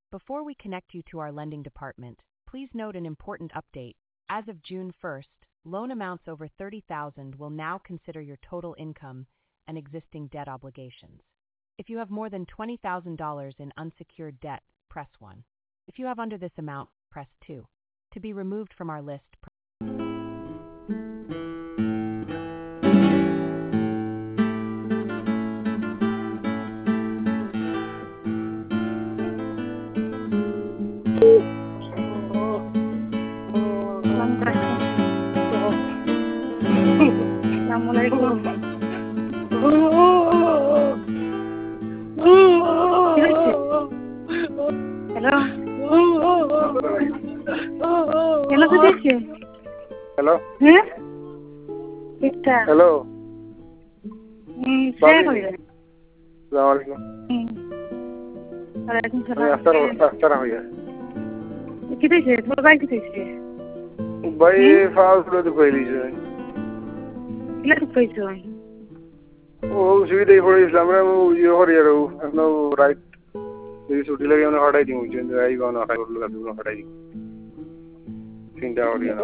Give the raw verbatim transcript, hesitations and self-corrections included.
Before we connect you to our lending department, please note an important update. As of June first, loan amounts over thirty thousand dollars will now consider your total income and existing debt obligations. If you have more than twenty thousand dollars in unsecured debt, press one. If you have under this amount, press two. To be removed from our list, press Hello. Hello, Sudesh. Hello. Huh? Ita. Hello. Hmm. Saya kau ya. Assalamualaikum. Hmm. Waalaikumsalam. Saya Astar Astar hoya. Kita sih, थोड़ा bike kita sih. भाई fast लो तो कोई लीजिए. Kita tu कोई sih. वो उसी दे पड़े इस्लाम में वो ये हो रही है रो. अपना राइट. ये छुट्टी लगी उन्हें हटाई दी मुझे. आई कौन हटाई कर लगा दूँ हटाई. चिंता हो रही है.